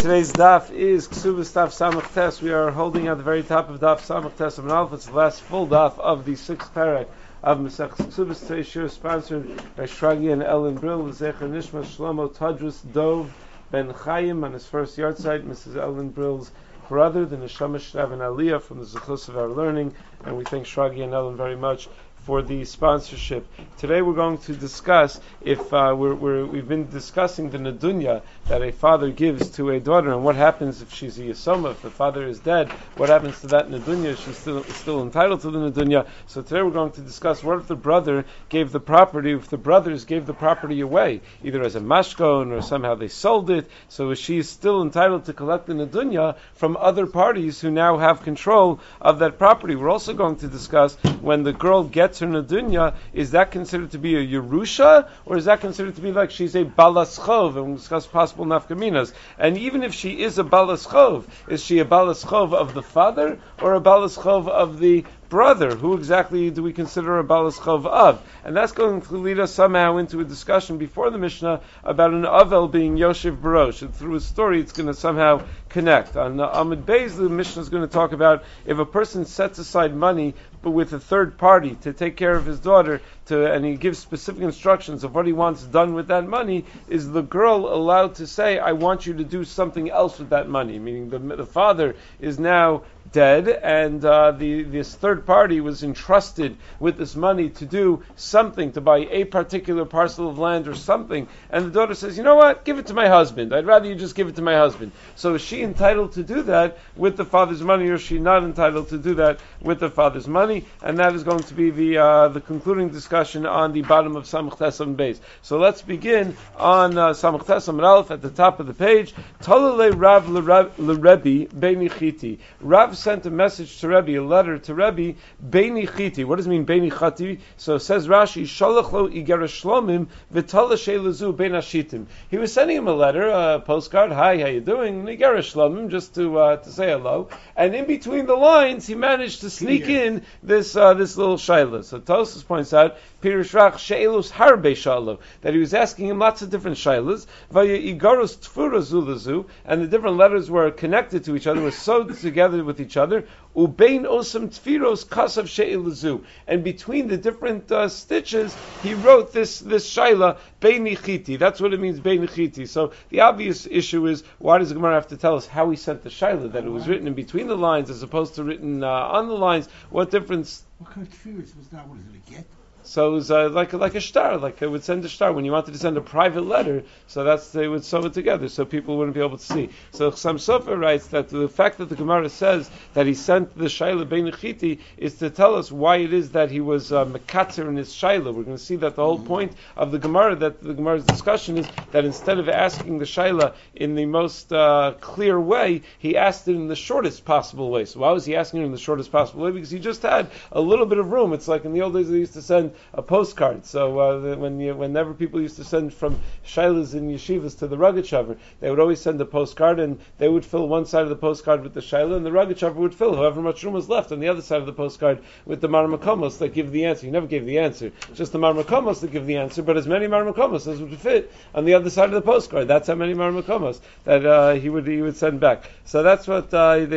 Today's daf is Ksubas Daf Samach Tes. We are holding at the very top of Daf Samach Tes of an Aleph. It's the last full daf of the sixth parak of Masech Ksubas. Today's shir is sponsored by Shragi and Ellen Brill. Zecher Nishma Shlomo Tadrus Dov Ben Chaim on his first yahrzeit. Mrs. Ellen Brill's brother, the Neshama Shrav and Aliyah from the Zechus of our learning, and we thank Shragi and Ellen very much for the sponsorship. Today we're going to discuss if we've been discussing the nedunya that a father gives to a daughter, and what happens if she's a yesoma, if the father is dead, what happens to that nedunya? She's still entitled to the nedunya. So today we're going to discuss what if the brother gave the property, if the brothers gave the property away, either as a mashkon or somehow they sold it, so is she still entitled to collect the nedunya from other parties who now have control of that property. We're also going to discuss when the girl gets her nedunya, is that considered to be a Yerusha, or is that considered to be like she's a balaschov? And we'll discuss possible nafkaminas. And even if she is a balaschov, is she a balaschov of the father or a balaschov of the brother? Who exactly do we consider a balaschov of? And that's going to lead us somehow into a discussion before the Mishnah about an avel being Yoshev Barosh. And through a story, it's going to somehow connect. On Amud Beis, the Mishnah is going to talk about if a person sets aside money but with a third party to take care of his daughter, and he gives specific instructions of what he wants done with that money, is the girl allowed to say, I want you to do something else with that money? Meaning the father is now dead, and this third party was entrusted with this money to do something, to buy a particular parcel of land or something, and the daughter says, you know what, give it to my husband. I'd rather you just give it to my husband. So is she entitled to do that with the father's money, or is she not entitled to do that with the father's money? And that is going to be the concluding discussion on the bottom of Samach Tes Amud Beis. So let's begin on Samach Tes Amud Aleph at the top of the page. Talale Rav l'Rebbe Beini Chiti. Rav sent a message to Rebbe, a letter to Rebbe, Beini Chiti. What does it mean, Beini Chiti? So says Rashi, Shalach lo Igeres Shlomim v'Tala Sheilazu Bein Hashitim. He was sending him a letter, a postcard. Hi, how you doing? Igeres Shlomim, just to say hello. And in between the lines, he managed to sneak in this little shayla. So Tosfos points out, Pirush Rach Sheilus Harbe Shalo, that he was asking him lots of different shaylas. Vaya Igarus Tfura Zulazu, and the different letters were connected to each other, were sewed together with each other. Ubein Osam Tfiros Kasav Sheilazu, and between the different stitches, he wrote this shayla Beini Chiti. That's what it means, Beini Chiti. So the obvious issue is, why does the Gemara have to tell us how he sent the shayla? That it was written in between the lines as opposed to written on the lines. What difference? What kind of tefillah was that? What is it, a get? So it was like a star, like it would send a star. When you wanted to send a private letter, so they would sew it together so people wouldn't be able to see. So Chassam Sofer writes that the fact that the Gemara says that he sent the Shaila Bein Chiti is to tell us why it is that he was mekatzer in his Shaila. We're going to see that the whole point of the Gemara, that the Gemara's discussion is that instead of asking the Shaila in the most clear way, he asked it in the shortest possible way. So why was he asking it in the shortest possible way? Because he just had a little bit of room. It's like in the old days they used to send a postcard. So whenever people used to send from shaylas in yeshivas to the Rogatchover, they would always send a postcard, and they would fill one side of the postcard with the shayla, and the Rogatchover would fill however much room was left on the other side of the postcard with the marmakomos that give the answer. He never gave the answer, just the marmakomos that give the answer, but as many marmakomos as would fit on the other side of the postcard. That's how many marmakomos that he would send back. So that's what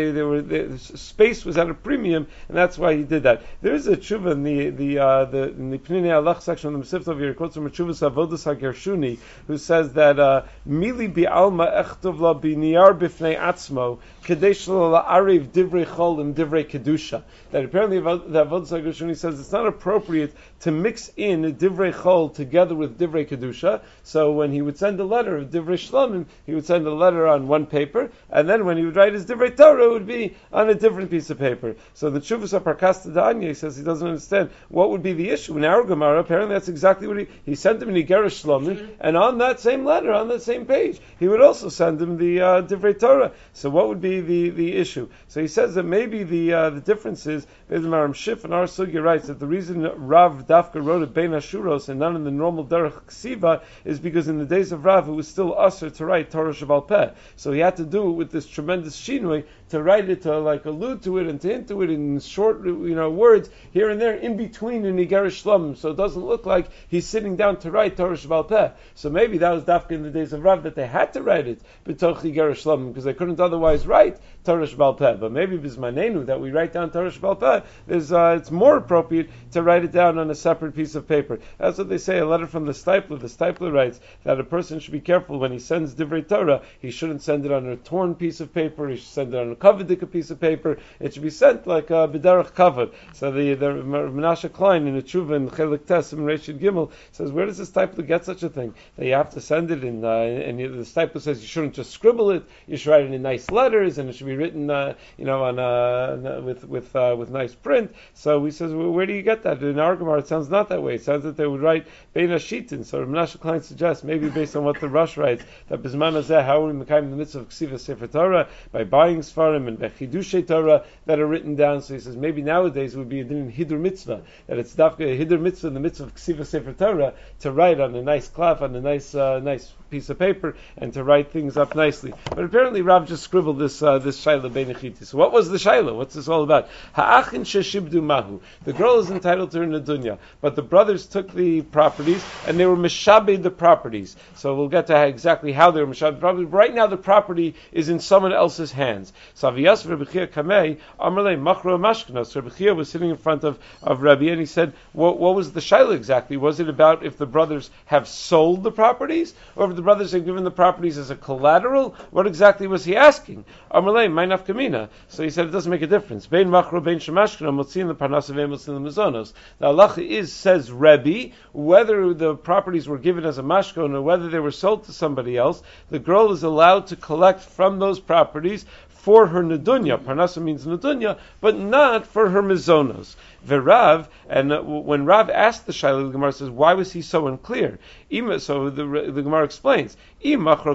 space was at a premium, and that's why he did that. There is a tshuva in the Pnei Alach section of the Mesivta of here, quotes from Chuvas Avodas HaGershuni, who says that Mili bi'alma echtov la b'niyar b'fnei atzmo kadesh la la'ariv divrei chol and divrei kedusha. That apparently the Avodas HaGershuni says it's not appropriate to mix in divrei chol together with divrei kedusha. So when he would send a letter of divrei shlomim, he would send a letter on one paper, and then when he would write his divrei Torah, it would be on a different piece of paper. So the Chuvas HaParkas Danya says he doesn't understand what would be the issue. In our Gemara, apparently that's exactly what he sent him in Igeres Shlomim, and on that same letter, on that same page, he would also send him the Divrei Torah. So what would be the issue? So he says that maybe the difference is, Maram Shif and our Sugya writes that the reason Rav Dafka wrote it Bein Hashuros and not in the normal Derech Ksiva is because in the days of Rav it was still usher to write Torah Shabal Peh. So he had to do it with this tremendous shinui to write it, to like allude to it and to hint to it in short, words here and there in between in Igeres Shlomim, so it doesn't look like he's sitting down to write Torah Shebal Peh. So maybe that was dafka in the days of Rav that they had to write it b'toch Igeres Shlomim because they couldn't otherwise write Torah Shebal Peh. But maybe Bismanenu that we write down Torah Shebal Peh it's more appropriate to write it down on a separate piece of paper. That's what they say. A letter from the Stipler. The Stipler writes that a person should be careful when he sends Divrei Torah. He shouldn't send it on a torn piece of paper. He should send it on a kavod piece of paper. It should be sent like a b'derech kavod. So the Menashe Klein in the Tshuva in Chelik Tes in Reshid Gimel says, where does the Stipler get such a thing? That you have to send it in, and the Stipler says you shouldn't just scribble it. You should write it in nice letters, and it should be written, with nice print. So he says, well, where do you get that? In our Gemara, it sounds not that way. It sounds that they would write Bein Hashitin. So Menashe Klein suggests, maybe based on what the Rosh writes, that Bisman Hazeh, how are we making the mitzvah of Ksiva Sefer Torah by buying Sfarim and Bechidushay Torah that are written down. So he says, maybe nowadays it would be a din Hidur Mitzvah, that it's dafka a Hidur Mitzvah in the mitzvah of Ksiva Sefer Torah to write on a nice cloth, on a nice piece of paper, and to write things up nicely. But apparently Rav just scribbled this Shaila Beinachiti. So what was the Shaila? What's this all about? Ha'achin sheshibdu mahu. The girl is entitled to her nedunya, but the brothers took the properties and they were mishabed the properties. So we'll get to exactly how they were mishabed the properties. Right now the property is in someone else's hands. So Aviyas Rabbi Chia Kamei Amarle Machro Mashkenos. Rabbi Chia was sitting in front of Rabbi and he said, what was the Shaila exactly? Was it about if the brothers have sold the properties, or if the brothers have given the properties as a collateral? What exactly was he asking? Amalei, Mainaf Kamina. So he said it doesn't make a difference. Bein Machro, Bein Shemashkina, Motzin the Parnasavim, Motzin the Mizonos. The halacha is, says Rebbe, whether the properties were given as a mashkon or whether they were sold to somebody else, the girl is allowed to collect from those properties for her nedunya. Parnasa means nedunya, but not for her mizonos. V'Rav, and when Rav asked the Shaila, the Gemara says, why was he so unclear? So the Gemara explains, the Gemara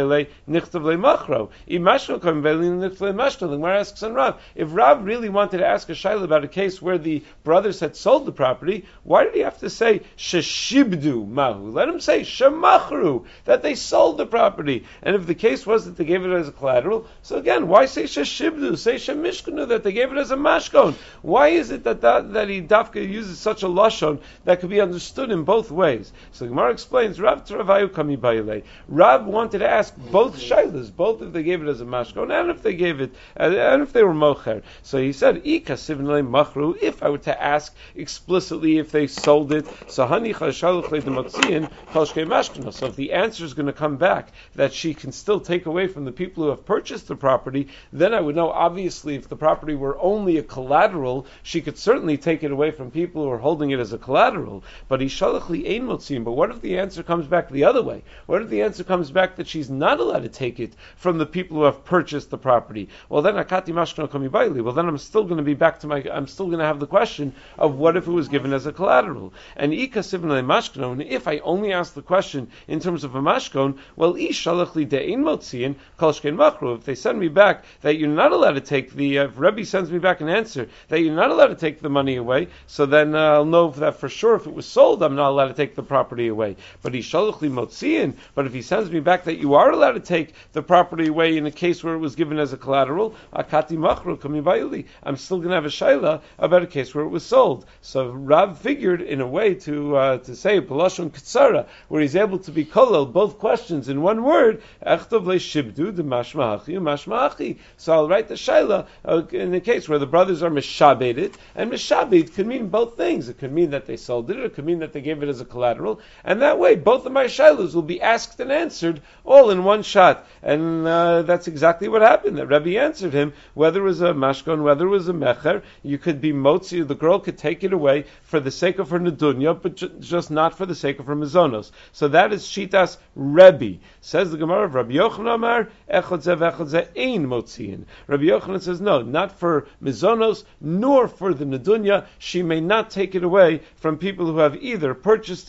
asks on Rav, if Rav really wanted to ask a Shaila about a case where the brothers had sold the property, why did he have to say sheshibdu mahu? Let him say shemachru, that they sold the property. And if the case was that they gave it as a collateral, so again, why say sheshibdu? Say shemishkanu, that they gave it as a mashkon. Why is it that he dafka uses such a lashon that could be understood in both ways? So the Gemara explains, Rav Travayu Kami Baile. Rav wanted to ask both shaylas, both if they gave it as a mashkon and if they gave it, and if they were mocher. So he said, machru, if I were to ask explicitly if they sold it, so if the answer is going to come back that she can still take away from the people who have purchased the property, then I would know, obviously, if the property were only a collateral, she could certainly take it away from people who are holding it as a collateral. But but what if the answer comes back the other way? What if the answer comes back that she's not allowed to take it from the people who have purchased the property? Well then akati mashkano kami baili. Well then I'm still going to have the question of what if it was given as a collateral? And and if I only ask the question in terms of a mashkon, well if they send me back that you're not allowed to take if Rebbe sends me back an answer that you're not allowed to take the money away, so then I'll know that for sure if it was sold, I'm not allowed to take the property away. But if he sends me back that you are allowed to take the property away in a case where it was given as a collateral, akati machro kami bayili, I'm still going to have a shaila about a case where it was sold. So Rav figured in a way to say Palashon Katsara, where he's able to be kolel both questions in one word. Echtov le shibdu de mashmaachi mashmaachi. So I'll write the shaila in the case where the brothers are mishabed, and mishabed could mean both things. It could mean that they sold it, or it could mean that they gave it as a collateral, and that way both of my shailas will be asked and answered all in one shot. And that's exactly what happened. That Rebbe answered him, whether it was a mashkon, whether it was a mecher, you could be motzi, the girl could take it away for the sake of her nedunya, but just not for the sake of her mizonos. So that is shitas Rebbe. Says the Gemara of Rabbi Yochanan Amar, echad zeh ein motziin. Rabbi Yochanan says, no, not for mizonos, nor for the nedunya. She may not take it away from people who have either purchased it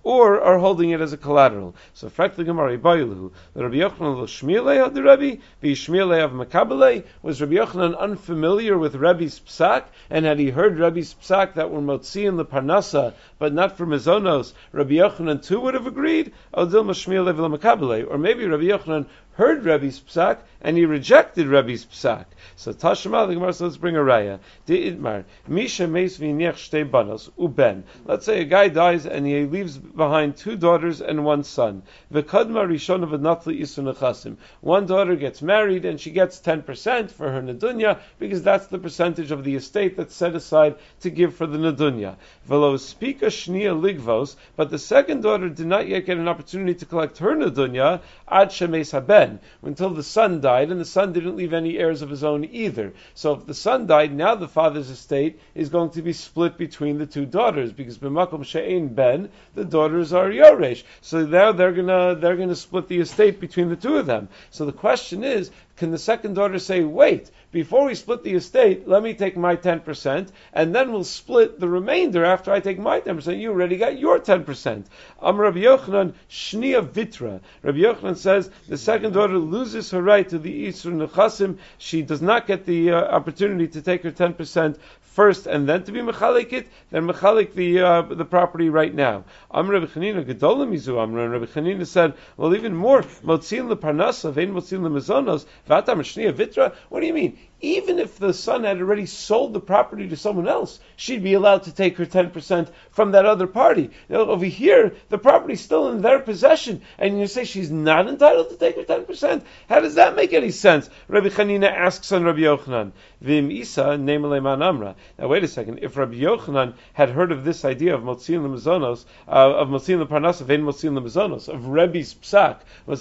or are holding it as a collateral. So, frankly, Gemara Bailu, the Rabbi Yochanan Shmielei of the Rebbe, the Shmielei of Makabelei. Was Rabbi Yochanan unfamiliar with Rebbe's psak, and had he heard Rebbe's psak that were motziin leparnasa, but not for mezonos, Rabbi Yochanan too would have agreed. Odil Shmielei v'lo Makabelei, or maybe Rabbi Yochanan heard Rebbe's psak and he rejected Rebbe's psak. So Tashma, the Gemara says, let's bring a raya. De'itmar, Misha meis v'niech shtei banos uben. Let's say a guy dies and he leaves behind 2 daughters and 1 son. V'kadma rishona v'natli isu nechasim. One daughter gets married and she gets 10% for her nedunya because that's the percentage of the estate that's set aside to give for the nedunya. V'lo spika shnia ligvos, but the second daughter did not yet get an opportunity to collect her nedunya ad shemeis haben, until the son died, and the son didn't leave any heirs of his own either. So if the son died, now the father's estate is going to be split between the 2 daughters, because b'makom she'ein ben, the daughters are yoresh. So now they're gonna split the estate between the 2 of them. So the question is, can the second daughter say, wait, before we split the estate, let me take my 10%, and then we'll split the remainder after I take my 10%. You already got your 10%. Rabbi Yochanan, Shnia Vitra. Rabbi Yochanan says the second daughter loses her right to the Isur Nechasim. She does not get the opportunity to take her 10% first and then to be mechalik it, then mechalik the property right now. Rabbi Chanina Gedola Mizu Amra. Rabbi Chanina said, well, even more, Motzin leparnasa, vein Motzin lemezonos, v'atam shnia vitra. What do you mean? Even if the son had already sold the property to someone else, she'd be allowed to take her 10% from that other party. Now, over here, the property's still in their possession, and you say she's not entitled to take her 10%? How does that make any sense? Rabbi Chanina asks on Rabbi Yochanan, V'im Isa ne'malei man amra. Now, wait a second. If Rabbi Yochanan had heard of this idea of Motzin lemezonos, of Motzin leparnasa, vein Motzin lemezonos, of Rebbe's psak,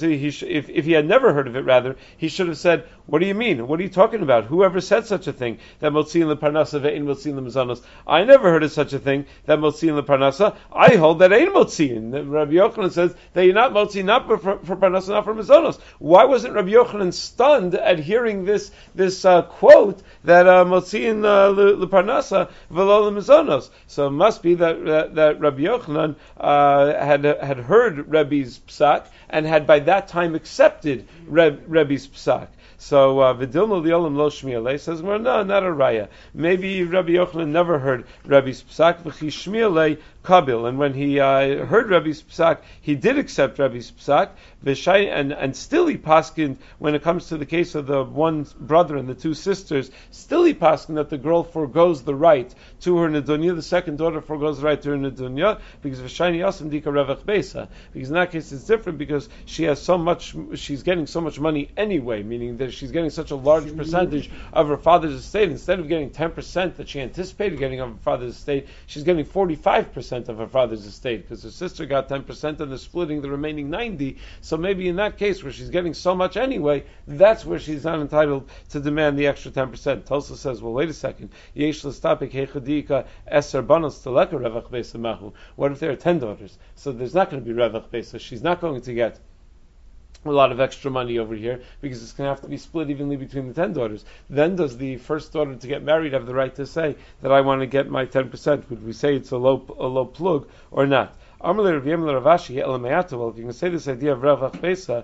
if he had never heard of it, rather, he should have said, what do you mean? What are you talking about? Whoever said such a thing, that Motzin leparnasa ve'ein Motzin lemezonos? I never heard of such a thing, that Motzin leparnasa. I hold that ain't Motzin. Rabbi Yochanan says that you're not Motzin, not for parnasa, not for mezonos. Why wasn't Rabbi Yochanan stunned at hearing this quote that Motzin leparnasa v'lo lemezonos? So it must be that Rabbi Yochanan had heard Rebbe's psak and had by that time accepted Rebbe's psak. So Vidilma Liolam Lo Shmielei says, well, no, not a raya. Maybe Rabbi Yochanan never heard Rebbe's psak, v'chi Shmielei Kabil, and when he heard Rebbe's psak, he did accept Rebbe's psak, and still he paskined when it comes to the case of the one brother and the 2 sisters. Still he paskined that the girl forgoes the right to her nedunya, the second daughter forgoes the right to her nedunya, because v'shayni yasim dika revach beisa. Because in that case it's different, because she's getting so much money anyway, meaning that she's getting such a large percentage of her father's estate. Instead of getting 10% that she anticipated getting of her father's estate, she's getting 45% of her father's estate, because her sister got 10% and they're splitting the remaining 90%. So maybe in that case where she's getting so much anyway, that's where she's not entitled to demand the extra 10%. Tulsa says, well, wait a second. What if there are 10 daughters? So there's not going to be revach besa. She's not going to get a lot of extra money over here, because it's going to have to be split evenly between the 10 daughters. Then does the first daughter to get married have the right to say that I want to get my 10%? Would we say it's a low plug or not? Well, if you can say this idea of revach besa,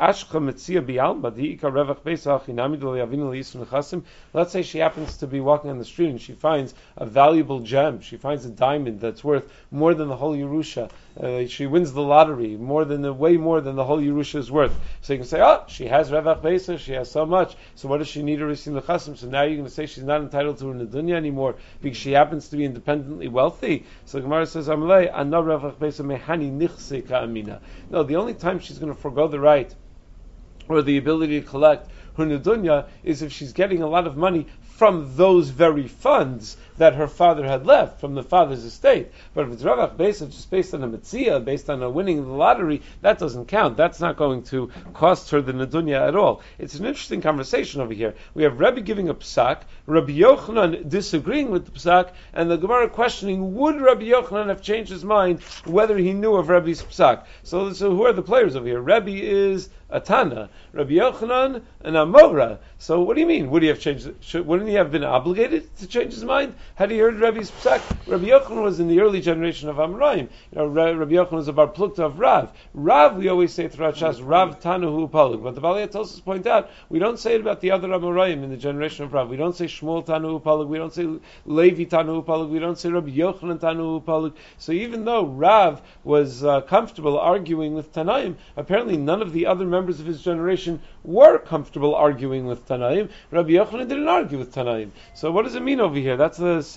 let's say she happens to be walking on the street and she finds a valuable gem. She finds a diamond that's worth more than the whole Yerusha. She wins the lottery, way more than the whole Yerusha is worth. So you can say, she has revach besa, she has so much. So what does she need a risin lechasim? So now you're going to say she's not entitled to her nedunya anymore because she happens to be independently wealthy. So Gemara says, Amalei, anna revach besa mehani nichse ka'amina. No, the only time she's going to forgo the right or the ability to collect her nedunya is if she's getting a lot of money from those very funds that her father had left from the father's estate. But if it's revach besa just based on a mitzvah, based on a winning the lottery, that doesn't count. That's not going to cost her the nedunya at all. It's an interesting conversation over here. We have Rebbe giving a psak, Rabbi Yochanan disagreeing with the psak, and the Gemara questioning, would Rabbi Yochanan have changed his mind whether he knew of Rebbe's psak? So who are the players over here? Rebbe is a Tana, Rabbi Yochanan an Amora. So what do you mean? Would he have changed? Wouldn't he have been obligated to change his mind? Had he heard Rebbe's psak? Rabbi Yochanan was in the early generation of Amoraim. Rabbi Yochanan was a bar plukta of Rav. Rav, we always say throughout Shas, Rav Tanahu Palig. But the Balei Tosfos point out, we don't say it about the other Amoraim in the generation of Rav. We don't say Shmuel Tanahu Palig. We don't say Levi Tanahu Palig. We don't say Rabbi Yochanan Tanahu Palig. So even though Rav was comfortable arguing with Tanaim, apparently none of the other members of his generation were comfortable arguing with Tanaim. Rabbi Yochanan didn't argue with Tanaim. So what does it mean over here? That's the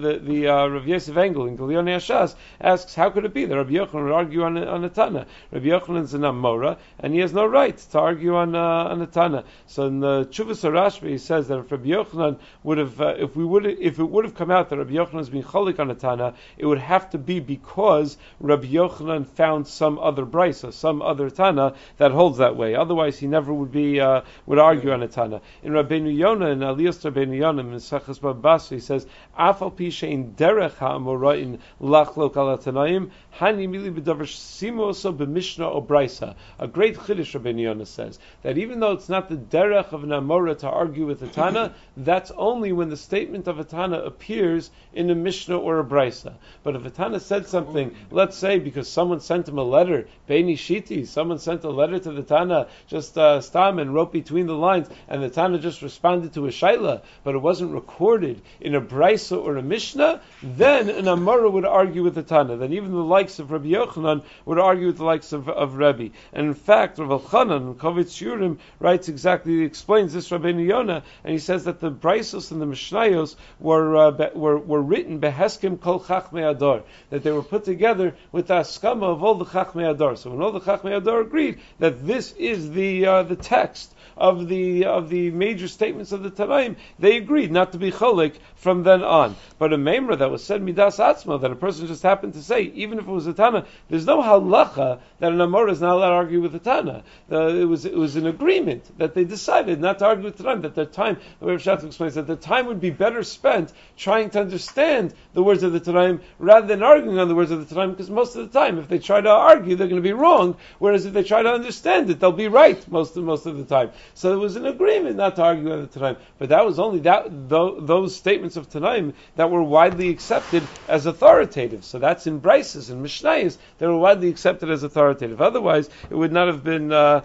Rav Yosef Engel in Gilyon Hashas asks, how could it be that Rabbi Yochanan would argue on a Tana? Rabbi Yochanan's an Amora, and he has no right to argue on a Tana. So in the Chuvas Rashba, he says that if Rabbi Yochanan would have, if it would have come out that Rabbi Yochanan has been cholik on a Tana, it would have to be because Rabbi Yochanan found some other brisa, some other Tana that holds that way. Otherwise, he never would argue on a Tana. In Rabbeinu Yonah, in Aliyas Rabbeinu Yonah, in Mesechus Bava Basra, he says, "Afal pi shein derech ha'amoraim lachlok al Tanaim, hani mili b'davar simo so b'mishnah o brisa." A great chiddush, Rabbeinu Yonah says, that even though it's not the derech of an Amora to argue with a Tana, that's only when the statement of a Tana appears in a Mishnah or a brisa. But if a Tana said something, let's say because someone sent him a letter, Beini Shiti, someone sent a letter to the Tana, just stam and wrote between the lines, and the Tana just responded to a shaila, but it wasn't recorded in a brisa or a Mishnah, then an Amora would argue with the Tana. Then even the likes of Rabbi Yochanan would argue with the likes of Rebbe. And in fact, Rav Elchanan in Kovitz Shurim writes exactly, explains this Rabbeinu Yonah, and he says that the brisos and the Mishnayos were written beheskim kol chachmei ador, that they were put together with the askama of all the chachmei ador. So when all the chachmei ador agreed that this is the text of the major statements of the Tanaim, they agreed not to be cholik from then on. But a memra that was said midas atzma, that a person just happened to say, even if it was a Tana, there's no halacha that an Amora is not allowed to argue with a Tana. It was an agreement that they decided not to argue with the Tanaim, that their time, the way Rav Shatz explains, that the time would be better spent trying to understand the words of the Tanaim rather than arguing on the words of the Tanaim, because most of the time, if they try to argue, they're going to be wrong, whereas if they try to understand it, they'll be right most of the time. So there was an agreement not to argue on the Tanaim, but that was only those statements of Tanaim that were widely accepted as authoritative. So that's in Brises and Mishnayos, they were widely accepted as authoritative. Otherwise, it would not have been a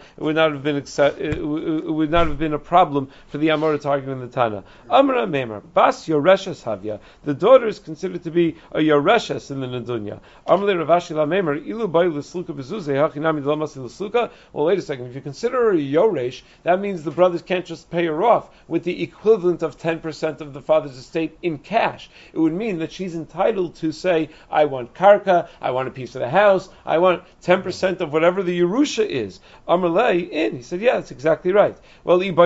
problem for the Amora to argue in the Tana. Amra Meimar, Bas Yoreshes Havya, the daughter is considered to be a Yoreshes in the Nedunya. Amrle Ravashi La Meimar, Ilu Bay L'Sluka Bezuze, Hachinami L'Lamasi L'Sluka. Well, wait a second, if you consider her a Yoresh, that means the brothers can't just pay her off with the equivalent of 10% of the father's estate in cash. It would mean that she's entitled to say, I want karka, I want a piece of the house, I want 10% of whatever the Yerusha is. Amrlei in. He said, yeah, that's exactly right. Well, if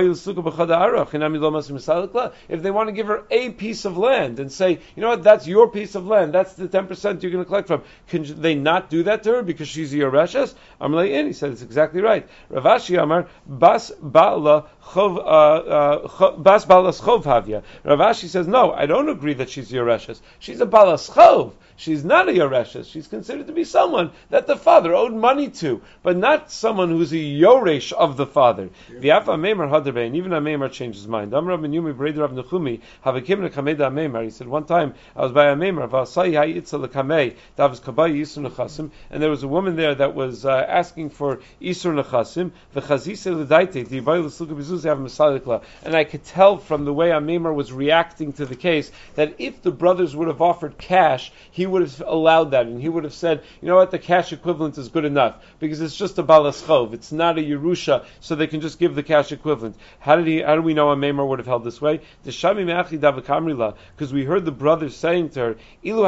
they want to give her a piece of land and say, you know what, that's your piece of land, that's the 10% you're going to collect from, can they not do that to her because she's a Yoreshes? Amrlei in. He said, it's exactly right. Ravashi Amar, Bas Ba'la Bas Balas Chov Havya. Ravashi says, no, I don't agree that she's Yoreshes. She's a Balas Chov. She's not a Yoreshes. She's considered to be someone that the father owed money to, but not someone who's a Yoresh of the father. V'afa Meimar Hadarbe, and even a Meimar changed his mind. Amar Ben Yumi B'Reder Rav Nechumi Havakim Lekamei Meimar. He said, one time I was by a Meimar V'asai Ha'itza Lekamei Davos Kabay Yisur Nechasim, and there was a woman there that was asking for Yisur Nechasim V'chazise L'Daite D'Yibay L'Sluka B'Zuz Yav Mesalikla, and I could tell from the way a Meimar was reacting to the case that if the brothers would have offered cash, he would have allowed that, and he would have said, you know what, the cash equivalent is good enough, because it's just a balas chov, it's not a Yerusha, so they can just give the cash equivalent. How do we know a Meimar would have held this way? Because we heard the brothers saying to her,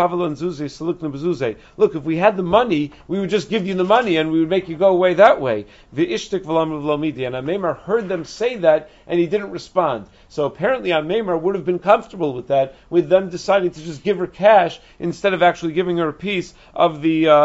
look, if we had the money, we would just give you the money, and we would make you go away that way. And a Meimar heard them say that, and he didn't respond. So apparently a Meimar would have been comfortable with that, with them deciding to just give her cash instead of actually giving her a piece of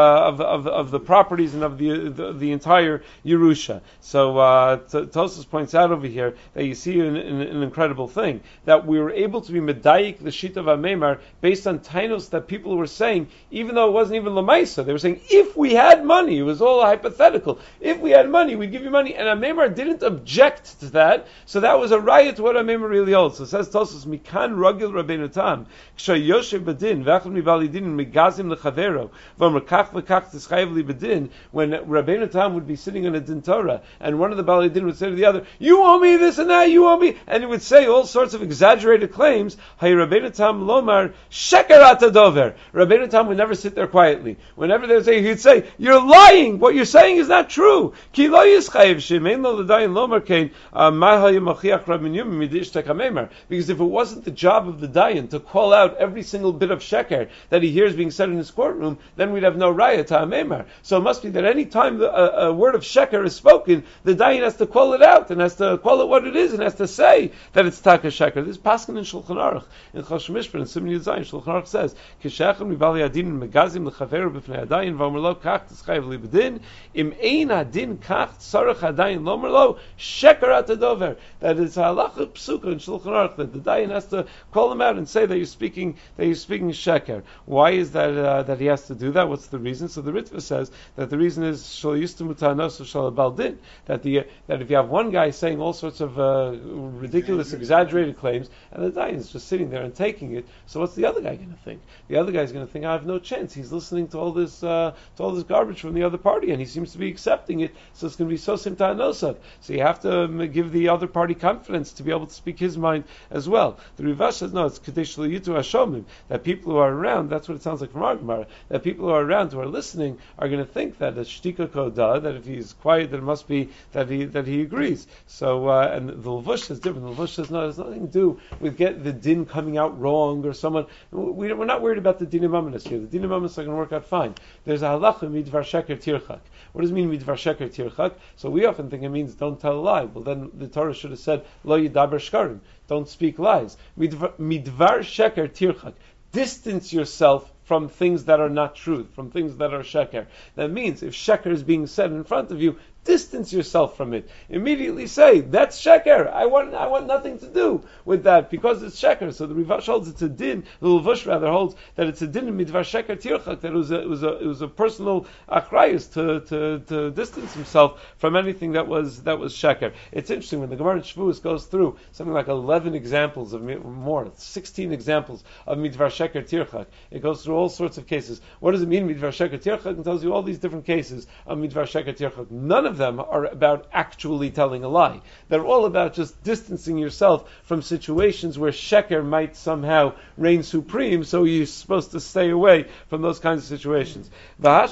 the properties and of the entire Yerusha. So Tosfos points out over here that you see an incredible thing, that we were able to be medayik the shita of Amemar based on tainos that people were saying, even though it wasn't even lamaisa. They were saying, if we had money, it was all hypothetical. If we had money, we'd give you money. And Amemar didn't object to that, so that was a riot to what Amemar really holds. So it says Tosfos, Mikan Ragil Rabbeinu Tam, Ksha Badin, V'achal Mi Balidin, Megazim Lechavero, V'merkach V'kach Tischayev Li Badin, when Rabbeinu Tam would be sitting in a din Torah, and one of the Balidin would say to the other, you owe me this and that, you owe me, and he would say all sorts of exaggerated claims. Hay Rabbeinu Tam Lomar Sheker Atadover. Rabbeinu Tam would never sit there quietly. Whenever they would say, he'd say, you're lying. What you're saying is not true. Ki lo yischayev shemein lo l'dayin lomar kein ma hayamochiach Rabbeinu Yom midishtek hameimar. Because if it wasn't the job of the dayan to call out every single bit of sheker that he hears being said in his courtroom, then we'd have no raya to hameimar. So it must be that any time a word of sheker is spoken, the dayan has to call it out and has to call it what it is and has to say that it's taka sheker. This is paskin in Shulchan Aruch in Choshen Mishpat in Siman Yud Zayin. Shulchan Aruch says, "Kishachem mibali adin megazim lechaveru b'fnei adayin v'omer lo kach tischayev li b'din im ein adin kach tzarech adayin lomer lo sheker atadover." That is halacha psuka in Shulchan Aruch that the dayan has to call him out and say that you're speaking sheker. Why is that he has to do that? What's the reason? So the Ritva says that the reason is shal yistem utanos shal baldin, that if you have one guy saying all sorts of ridiculous, exaggerated claims, and the dayan is just sitting there and taking it, so what's the other guy going to think? The other guy is going to think, I have no chance. He's listening to all this garbage from the other party, and he seems to be accepting it. So it's going to be so simta nosaf. So you have to give the other party confidence to be able to speak his mind as well. The Rivash says no, it's kadesh yitu hashomim, that people who are around. That's what it sounds like from our Gemara. That people who are around who are listening are going to think that a shtika koda, that if he's quiet, then it must be that he agrees. So and the Levush is different. The Levush says no, it has nothing to do with get the din coming out wrong or someone. We're not worried about the dinim amanis here. The dinim amanis are going to work out fine. There's a halacha midvar sheker tirchak. What does it mean midvar sheker tirchak? So we often think it means don't tell a lie. Well, then the Torah should have said lo yidaber shkarim. Don't speak lies. Midvar sheker tirchak. Distance yourself from things that are not truth, from things that are sheker. That means if sheker is being said in front of you, distance yourself from it. Immediately say, that's sheker. I want nothing to do with that because it's sheker. So the Rivash holds it's a din. The Levush rather holds that it's a din in midvar sheker tirchak. That it was a personal achrayus to distance himself from anything that was sheker. It's interesting when the Gemara in Shavuos goes through something like 11 examples of more, 16 examples of midvar sheker tirchak. It goes through all sorts of cases. What does it mean midvar sheker tirchak? And tells you all these different cases of midvar sheker tirchak. None of them are about actually telling a lie. They're all about just distancing yourself from situations where sheker might somehow reign supreme, so you're supposed to stay away from those kinds of situations. Now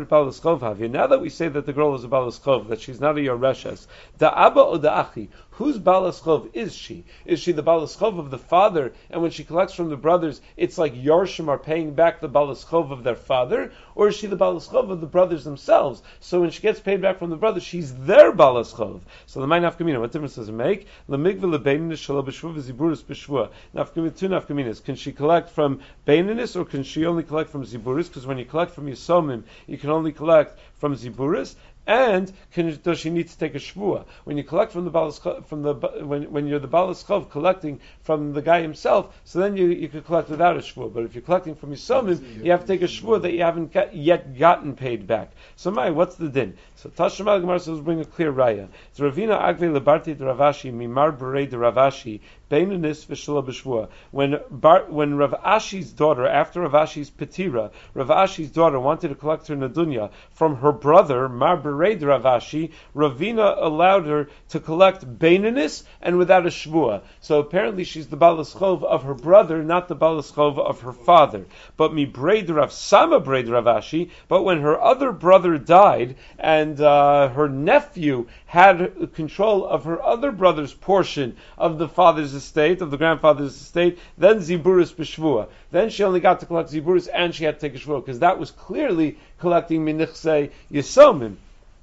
that we say that the girl is a balas chov, that she's not a yoreshes, da abba or da achi, whose balas chov is she? Is she the balas chov of the father, and when she collects from the brothers, it's like Yarshim are paying back the balas chov of their father? Or is she the balas chov of the brothers themselves? So when she gets paid back from the brothers, she's their balas chov. So the mind nafkamina, what difference does it make? Lemigva lebeininis shelo b'shvua v'ziburis b'shvua. Nafkamina, two nafkaminas. Can she collect from beininis, or can she only collect from ziburis? Because when you collect from yisomim, you can only collect from ziburis. And does she need to take a shvua? When you collect from the balas when you're the balas chov collecting from the guy himself, so then you could collect without a shvua. But if you're collecting from yisomim, you have to take a shvua that you haven't yet gotten paid back. So what's the din? So Tashma Gemara says bring a clear raya. It's Ravina Agve Lebarti de Ravashi Mimar Berei de Ravashi Beinanis v'Shelo b'Shvua. When Rav Ashi's daughter, after Rav Ashi's petira, Rav Ashi's daughter wanted to collect her nadunya from her brother Mar Berei de Ravashi, Ravina allowed her to collect beinanis and without a shvua. So apparently she's the balas chov of her brother, not the balas chov of her father. But mi Berei de Rav Sama Berei de Ravashi. But when her other brother died and her nephew had control of her other brother's portion of the father's estate, of the grandfather's estate, then ziburis b'shvua. Then she only got to collect ziburis and she had to take a shvua, because that was clearly collecting minichse yisomim.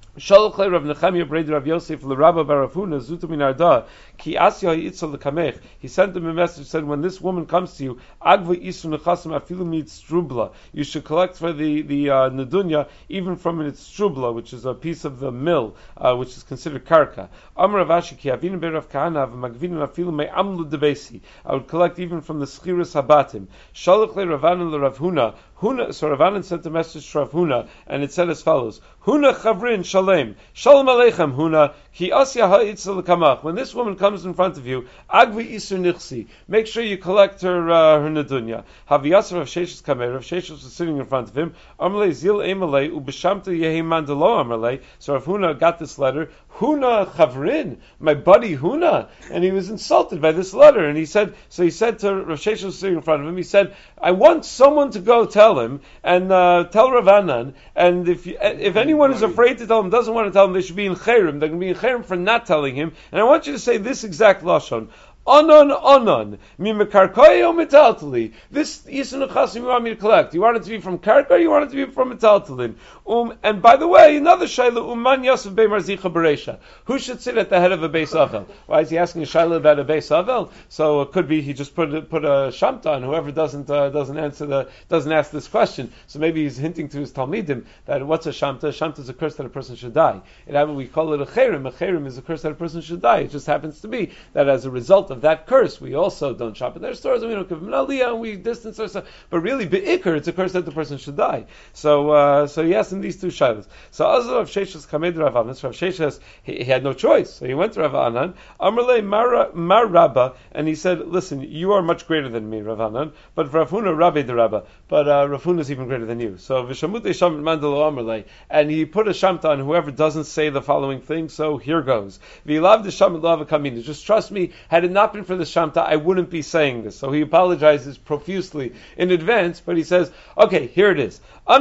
Shalach le Rav Nechemia Breder Rav Yosef le Rabba bar Rav Huna Zutu min Arda ki Asya yitzal lekamech. He sent him a message, said, when this woman comes to you, Agva isu nechasim afilu mit strubla. You should collect for the nedunya even from its strubla, which is a piece of the mill, which is considered karka. Amar Ravashi ki avinu berav kahana v'magvinu afilu me amlu debesi. I would collect even from the schiras habatim. Shalach le Ravanan le Rav Huna. So Ravanan sent a message to Rav Huna, and it said as follows: Huna chavrin shalem, shalom aleichem Huna, ki asya ha'itzel kamach. When this woman comes in front of you, agvi isur nichsi, make sure you collect her nedunya. Haviyasar Rav Sheshes kamer, Rav Sheshes was sitting in front of him. Amalei zil emalei ubeshamta yehi mandalo amalei. So Rav Huna got this letter. Huna chavrin, my buddy Huna, and he was insulted by this letter. And he said to Rav Sheshes was sitting in front of him, he said, I want someone to go tell him and tell Rav Anan, and if anyone is afraid to tell him, doesn't want to tell him, they should be in Chayrim. They're going to be in Chayrim for not telling him. And I want you to say this exact lashon: Anan, mi mekarkoi o metaltali. This Yisun Chasim you want me to collect. You want it to be from Karka, you want it to be from metaltalin. And by the way, another shayla, Uman Yosef Bei Marzicha Beresha. Who should sit at the head of a Beis Avel? Why is he asking a shayla about a Beis Avel? So it could be he just put a shamta on whoever doesn't ask this question. So maybe he's hinting to his talmidim that what's a shamta? A shamta is a curse that a person should die. We call it a cherem. A cherem is a curse that a person should die. It just happens to be that as a result of that curse, we also don't shop in their stores, and we don't give them an aliyah, and we distance ourselves. But really, be'ikr, it's a curse that the person should die. So yes, in these two shilas. So Azar Rav Sheshes kamed Rav Anan. Rav Sheshes, he had no choice, so he went to Rav Anan. Amrle Mar Rabba, and he said, "Listen, you are much greater than me, Rav Anan, but Rav Huna Rabbi the Rabba, but Rav Huna is even greater than you." So Vishamute Sham Mandalo Amrle, and he put a shamta on whoever doesn't say the following thing. So here goes: V'lav the Sham Lava Kamina. Just trust me. Had it not been for the shamta, I wouldn't be saying this. So he apologizes profusely in advance, but he says, "Okay, here it is. So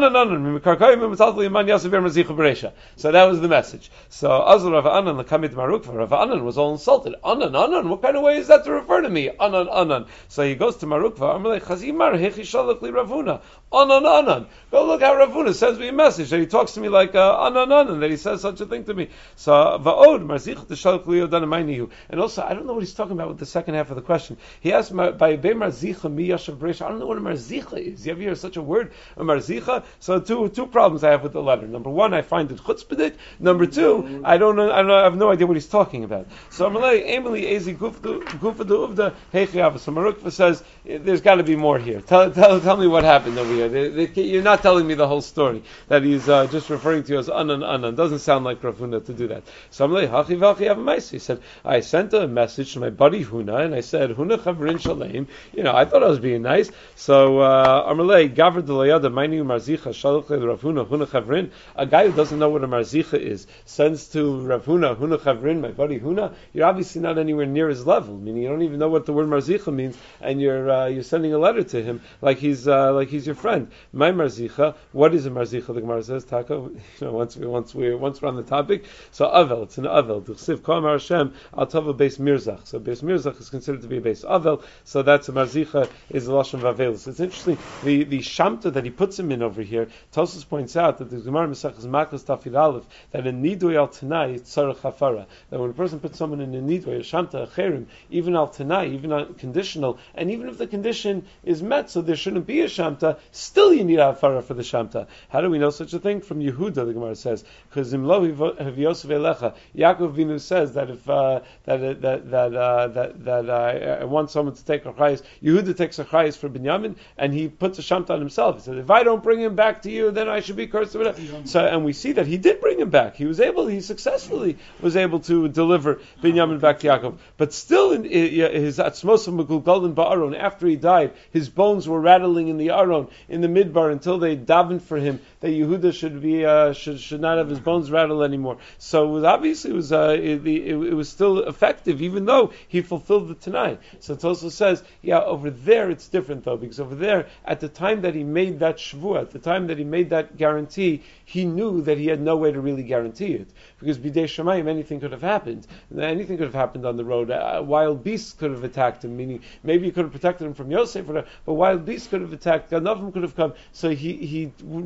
that was the message. So Azul Rav Anan l'kamid Marukva. Rav Anan was all insulted. Anan, what kind of way is that to refer to me? Anan. So he goes to Marukva. Amalei Chazimar hechi shalach li Ravuna. Anan. Go look how Ravuna sends me a message that he talks to me like Anan, that he says such a thing to me. So Va'od Marzich t'shalach li Yodan Amaynihu. And also, I don't know what he's talking about with the second half of the question. He asked by Be Marzicha mi Yashav Bresha. I don't know what a Marzicha is. You ever hear such a word, a Marzicha? So two problems I have with the letter. Number one, I find it chutzpahdik. Number two, I have no idea what he's talking about. So Amalei Emily Ezi Gufa Uvda Heichiyava. So Marukva says there's got to be more here. Tell me what happened over here. You're not telling me the whole story. That he's just referring to you as Anan. Doesn't sound like Rav Huna to do that. So Amalei Hachi Vachi Avamais. He said, I sent a message to my buddy Huna, and I said Huna Chavrin Shalem. I thought I was being nice. So Amalei Gavr Delayada Mainu Marzicha. Rav Huna Chavrin, a guy who doesn't know what a marzicha is, sends to Rav Huna Chavrin, my buddy Huna. You're obviously not anywhere near his level. Meaning you don't even know what the word marzicha means, and you're sending a letter to him like he's your friend. My marzicha, what is a marzicha? The Gemara says, Taka. Once we're on the topic. So avel, it's an avel. D'chsiv Kol Amar Hashem al tova beis mirzach. So beis mirzach is considered to be a beis avel. So that's a marzicha is a lashon vavelus. It's interesting the shamta that he puts him in over here. Tosus points out that the Gemara Mesachas Makos Tafid Aleph that a nidui al tanai it's tzarech hafara. That when a person puts someone in a nidui, a shamta, a cherim, even al tanai, even conditional, and even if the condition is met, so there shouldn't be a shamta, still you need a hafara for the shamta. How do we know such a thing? From Yehuda, the Gemara says, because Zimlo Yosef Elecha, Yaakov Vinu says that if I want someone to take a chayis, Yehuda takes a chayis for Binyamin, and he puts a shamta on himself. He says, if I don't bring him back to you, then I should be cursed. So, and we see that he did bring him back. He successfully was able to deliver Binyamin back to Yaakov. But still, in his atzmosim megulgalin ba'aron, after he died, his bones were rattling in the aron, in the midbar, until they davened for him that Yehuda should not have his bones rattle anymore. So it was still effective, even though he fulfilled the Tanai. So Tosfos says, over there it's different though, because over there, at the time that he made that shvuah, at the time that he made that guarantee, he knew that he had no way to really guarantee it. Because b'dei shamayim, anything could have happened. Anything could have happened on the road. Wild beasts could have attacked him, meaning maybe he could have protected him from Yosef, but wild beasts could have attacked, Ganavim could have come. So he really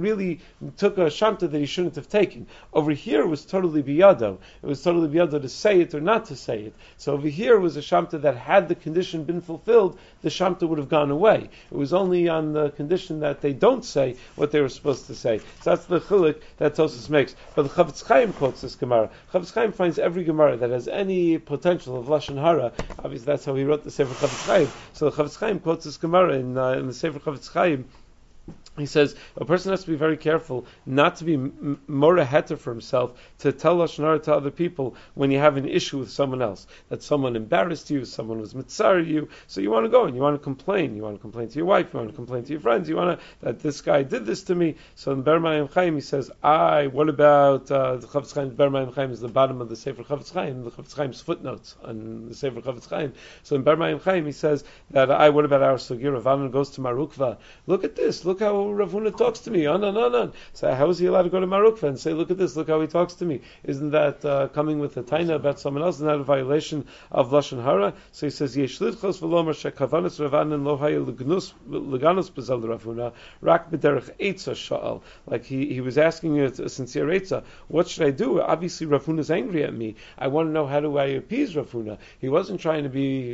took a shamta that he shouldn't have taken. Over here it was totally biyado. It was totally biyado to say it or not to say it. So over here was a shamta that had the condition been fulfilled, the shamta would have gone away. It was only on the condition that they don't say what they were supposed to say. So that's the chiluk that Tosfos makes. But the Chavetz Chaim quotes this Gemara. Chavetz Chaim finds every Gemara that has any potential of lashon hara. Obviously, that's how he wrote the Sefer Chavetz Chaim. So the Chavetz Chaim quotes this Gemara in the Sefer Chavetz Chaim. He says a person has to be very careful not to be mora heter for himself to tell lashon hara to other people when you have an issue with someone else, that someone embarrassed you, someone was mitzar you, so you want to go and you want to complain. You want to complain to your wife, you want to complain to your friends, you want to that this guy did this to me. So in Ber Mayim Chaim he says, what about the Chavetz Chaim? Ber Mayim Chaim is the bottom of the Sefer Chavetz Chaim, the Chavetz Chaim's footnotes on the Sefer Chavetz Chaim. So in Ber Mayim Chaim he says that what about our sugir? Rav Anan goes to Marukva. Look at this. Look how Rav Huna talks to me. So how is he allowed to go to Marukva and say, look at this, look how he talks to me? Isn't that coming with a taina about someone else? Isn't that a violation of lashon hara? So he says, Yesh lidchos v'lomer shekavanas Rav Anan lo haya leganos bezal Rav Huna rak b'derech eitza sha'al. Like he was asking you a sincere eitza. What should I do? Obviously Rav Huna's angry at me. I want to know how do I appease Rav Huna. He wasn't trying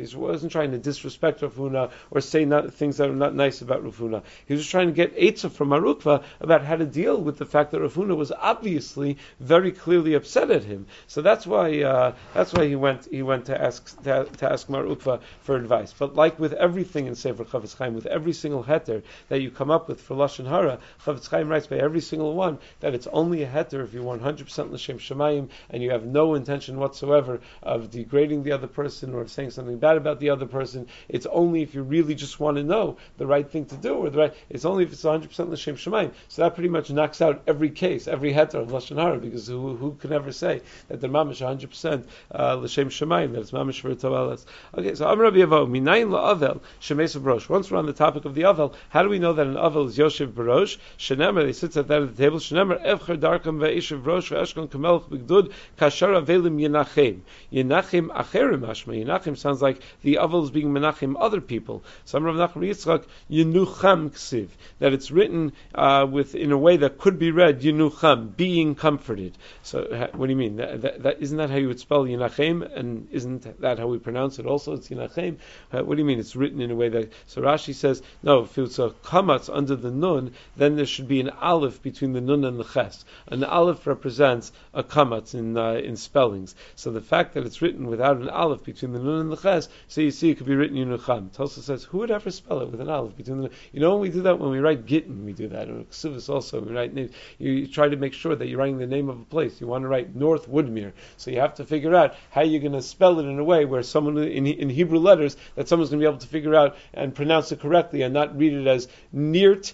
to disrespect Rav Huna or say things that are not nice about Rav Huna. He was just trying to get eitza from Marukva about how to deal with the fact that Rav Huna was obviously very clearly upset at him. So that's why he went to ask Marukva for advice. But like with everything in Sefer Chavetz Chaim, with every single heter that you come up with for lashon hara, Chavetz Chaim writes by every single one that it's only a heter if you're 100% l'shem shamayim and you have no intention whatsoever of degrading the other person or saying something bad about the other person. It's only if you really just want to know the right thing to do, or it's only if it's 100% l'shem shamayim. So that pretty much knocks out every case, every heter of lashon hara, because who can ever say that they're mamish 100% l'shem shamayim, that it's mamish for toelas? Okay, so Amar Rabbi Yavo, minayin la'avel shemesu b'rosh. Once we're on the topic of the avel, how do we know that an avel is yoshev b'rosh? Shenemer, he sits at that at the table. Shenemer evcher darkam ve'eshev b'rosh ve'eshkon kamelch b'gdud kashar avelim yenachem. Yenachem acherim ashma. Yenachem sounds like the avel is being menachem other people. So Amar Rav Nachman Yitzchak, yenucham ksiv, that it's written in a way that could be read yenucham, being comforted. So what do you mean? That isn't that how you would spell yenachem, and isn't that how we pronounce it? Also, it's yenachem. What do you mean? It's written in a way that. So Rashi says no. If it's a kamatz under the nun, then there should be an aleph between the nun and the ches. An aleph represents a kamatz in spellings. So the fact that it's written without an aleph between the nun and the ches, so you see it could be written yenucham. Tulsa says, who would ever spell it with an aleph between the? When we do that, when we write gittin, we do that. Or ksuvas also, we write names. You try to make sure that you're writing the name of a place. You want to write North Woodmere, so you have to figure out how you're going to spell it in a way where someone in Hebrew letters that someone's going to be able to figure out and pronounce it correctly, and not read it as Nirt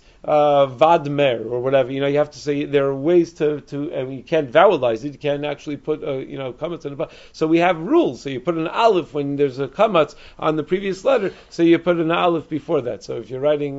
Vadmer or whatever. You have to say there are ways to and you can't vowelize it. You can't actually put kamatz on the. So we have rules. So you put an aleph when there's a kamatz on the previous letter. So you put an aleph before that. So if you're writing,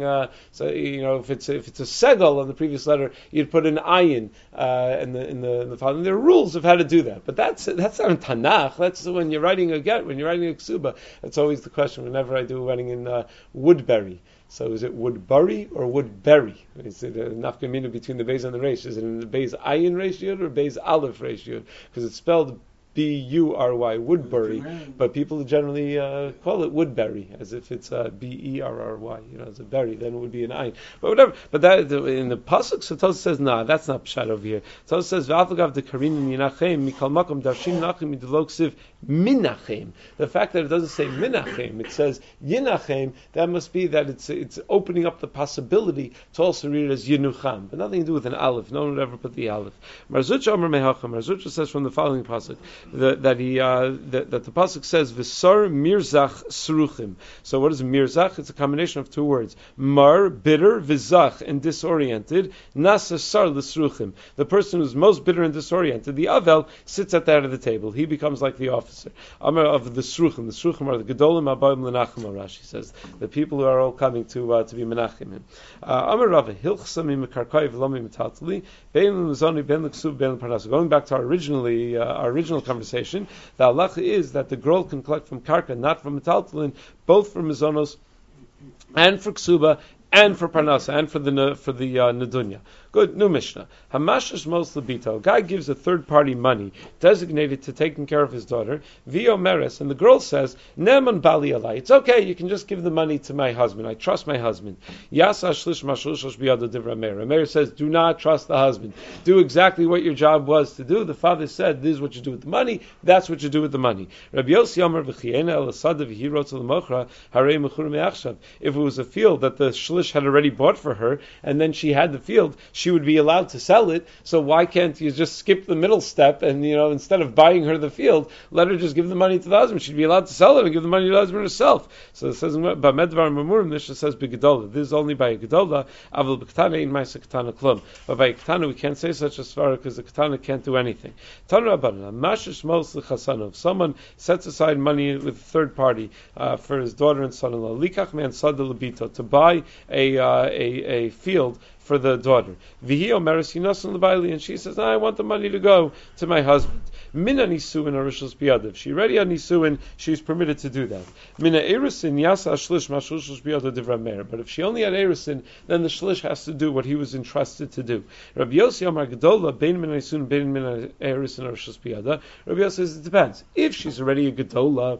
if it's a segel on the previous letter, you'd put an ayin in the following. There are rules of how to do that. But that's not in Tanakh. That's when you're writing a get, when you're writing a ksuba. That's always the question whenever I do writing in Woodbury. So is it Woodbury or Woodbury? Is it a nafkamina between the beis and the reish? Is it in the beis ayin ratio or beis aleph ratio? Because it's spelled B-U-R-Y, Woodbury, but people generally call it Woodbury, as if it's B-E-R-R-Y, as a berry, then it would be an ayin. But whatever. But that in the pasuk, so Tosfos says, nah, that's not pshat over here. Tosfos says, "V'afagav dekarin minachem mikal makom darshin nachem midloksiv minachem." The fact that it doesn't say minachem, it says yinachem, that must be that it's opening up the possibility to also read it as yinucham, but nothing to do with an aleph. No one would ever put the aleph. Marzucha Amar Mehacham. Marzucha says from the following pasuk that the pasuk says v'sar mirzach sruchim. So what is mirzach? It's a combination of two words: mar, bitter, v'zach, and disoriented. Nasa sar l'sruchim. The person who's most bitter and disoriented, the avel, sits at the head of the table. He becomes like the officer. Amar of the sruchim. The sruchim are the gedolim abayim l'nachim. Rashi says the people who are all coming to be menachim. Amar Rava hilchsami mekarkai v'lomi metatli bein l'muzoni bein l'ksuv bein l'parnas. Going back to our original conversation, the halacha is that the girl can collect from karka, not from metaltalin, both for mizonos and for ksuba and for Parnasa, and for the Nedunya. Good, new Mishnah. Hamashish Mos Labito. A guy gives a third party money designated to taking care of his daughter. Vio Meres, and the girl says, Neman Bali Alai. It's okay, you can just give the money to my husband. I trust my husband. Yasa Shlish Mashlush Biyado Divra Meir. Meir says, do not trust the husband. Do exactly what your job was to do. The father said, this is what you do with the money. That's what you do with the money. Rabbi Yossi Amar V'chiena El Asadav Hirot L'Mochra Harei Mechur Me'achshav. If it was a field that the Shlish had already bought for her, and then she had the field, she would be allowed to sell it. So why can't you just skip the middle step and, instead of buying her the field, let her just give the money to the husband? She'd be allowed to sell it and give the money to the husband herself. So it says, Ba'medvar Mamurim, this says B'gedola. This is only by a Gedola. Avil B'ktana in Ma'isa Ketana Klum. But by a Ketana we can't say such a svara because the Ketana can't do anything. Tanu Rabbanan, Mashish Mos L'Chasanov. Someone sets aside money with a third party for his daughter and son-in-law. Likach man Sada Labito, to buy a field for the daughter. Vihi omeres yinasun l'bayli, and she says, I want the money to go to my husband. Mina nisuin arishos biyadav. She already had nisuin, she's permitted to do that. Mina erusin yasa shlish mashlushos biyadav divra meir. But if she only had erusin, then the shlish has to do what he was entrusted to do. Rabbi Yossi Amar Gedola, bein mina nisuin, bein mina erusin arishos biyadav. Rabbi Yossi says it depends. If she's already a Gedola,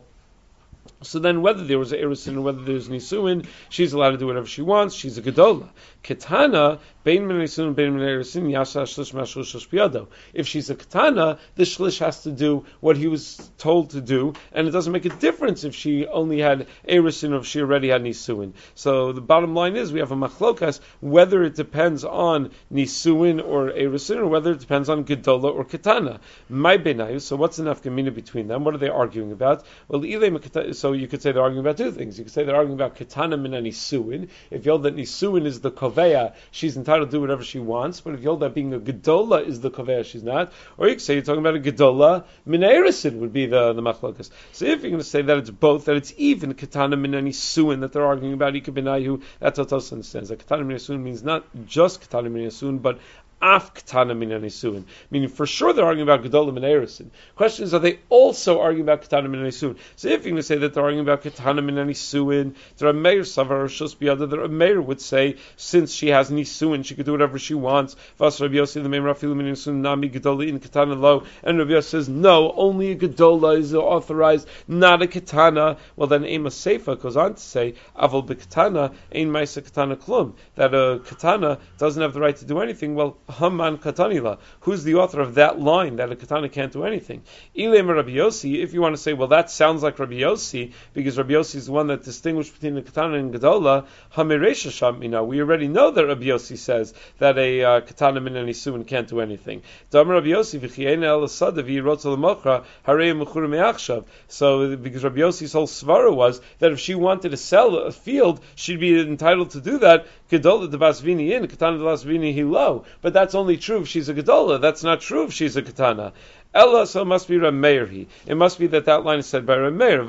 so then whether there was erusin or whether there's nisuin, she's allowed to do whatever she wants. She's a gedola. Ketana, bein min nisuin, bein min erusin, yasha shlish mashlush piyado. If she's a ketana, the shlish has to do what he was told to do, and it doesn't make a difference if she only had erusin or if she already had nisuin. So the bottom line is we have a machlokas whether it depends on nisuin or erusin or whether it depends on gedola or ketana. My benayu. So what's the nafkamina between them? What are they arguing about? Well, so you could say they're arguing about two things. You could say they're arguing about ketana min nisuin. If you hold that nisuin is the koveya, she's entitled to do whatever she wants. But if you hold that being a gedola is the koveya, she's not. Or you could say you're talking about a gedola min erusin would be the machlokas. So if you're going to say that it's both, that it's even ketana min nisuin that they're arguing about, ikabenayu, that's what Tosa understands. That ketana min nisuin means not just ketana min nisuin, but af ketana min nisuin, meaning for sure they're arguing about gedola min erusin. Question is, are they also arguing about ketana min nisuin? So if you're going to say that they're arguing about ketana min nisuin, the Rameir savar shos biyada, the Rameir would say since she has nisuin, she could do whatever she wants. Vas Rabbi Yossi the main rafilu min nisuin nami gedola in ketana lo, and Rabbi Yossi says no, only a gedola is authorized, not a ketana. Well then Ema Seifa goes on to say aval beketana ein ma'isa ketana klum, that a ketana doesn't have the right to do anything. Well, Haman Katanila. Who's the author of that line that a katana can't do anything? Ilem Rabbi Yossi. If you want to say, well, that sounds like Rabbi Yossi, because Rabbi Yossi is the one that distinguished between the katana and gedola. Hamiresha Shamina. We already know that Rabbi Yossi says that a katana min nisuin can't do anything. Dam Rabbi Yossi v'chiena el asadav yirotz l'mochra harei mechur me'achshav. So because Rabbi Yossi's whole svara was that if she wanted to sell a field, she'd be entitled to do that. Gedola de basvini in, katana de basvini hilo. But that's only true if she's a gedola. That's not true if she's a katana. Ella, so it must be Rameir. It must be that line is said by Rameir.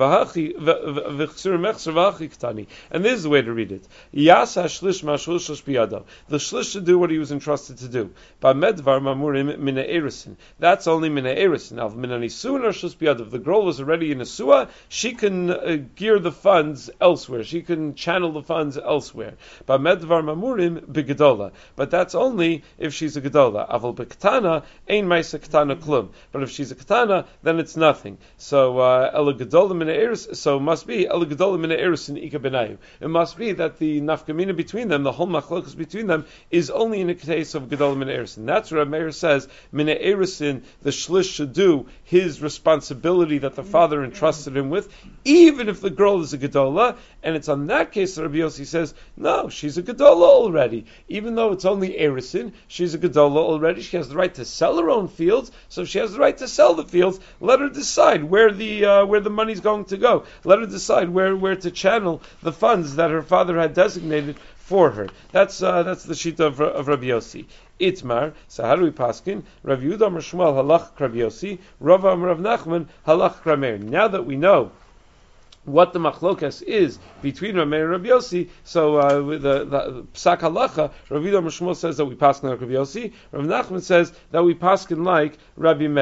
And this is the way to read it. Yasa shlish mashlush biyado. The shlish should do what he was entrusted to do. Ba medvar mamurim mina erisin. That's only mina erisin. Now, mina nisuin or shlish biyado. If the girl was already in a suah, she can gear the funds elsewhere. She can channel the funds elsewhere. Ba medvar mamurim begedola. But that's only if she's a gedola. Aval beketana ein ma'isa ketana klum. But if she's a katana, then it's nothing. So ela gedola mina eris. So it must be ela gedola mina eris in ika benayu. It must be that the nafkamina between them, the whole machlokas between them, is only in a case of gedola mina eris. That's what Meir says. Mina erisin, the shlish should do his responsibility that the father entrusted him with, even if the girl is a gedola. And it's on that case that Rabbi Yossi says, no, she's a gedola already. Even though it's only erisin, she's a gedola already. She has the right to sell her own fields. So if she has the right to sell the fields, let her decide where the money's going to go. Let her decide where to channel the funds that her father had designated for her. That's the shita of Rabbi Yossi. Itmar, so how do we paskin? Rav Yehuda Amar Shmuel halach Rabbi Yossi, Rav Amar Rav Nachman halach Rameir. Now that we know what the machlokas is between Rameir and Rabbi Yossi, so with the psak halacha, Rav Yehuda Amar Shmuel says that we paskin like Rabbi Yossi. Rav Nachman says that we paskin like Rabbi Meir.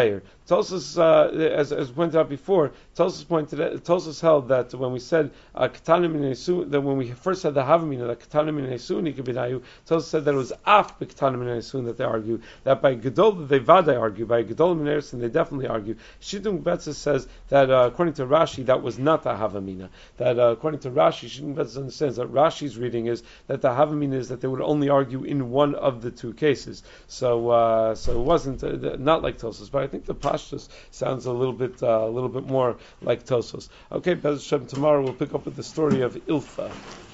Tosos, as pointed out before, Tosos held that when we said Ketanim in Esun, that when we first said the Havamina, that Ketanim in Esun Ikabinayu, Tosos said that it was Af Ketanim in Esun that they argue, that by Gedol they Vadai argue, by Gedol in Eresin they definitely argue. Shidung Betzis says that according to Rashi, that was not the Havamina. That according to Rashi, Shidung Betzis understands that Rashi's reading is that the Havamina is that they would only argue in one of the two cases. So it wasn't not like Tosos, but I think the Pashtus sounds a little bit more like Tosos. Okay, Bez Hashem, tomorrow we'll pick up with the story of Ilfa.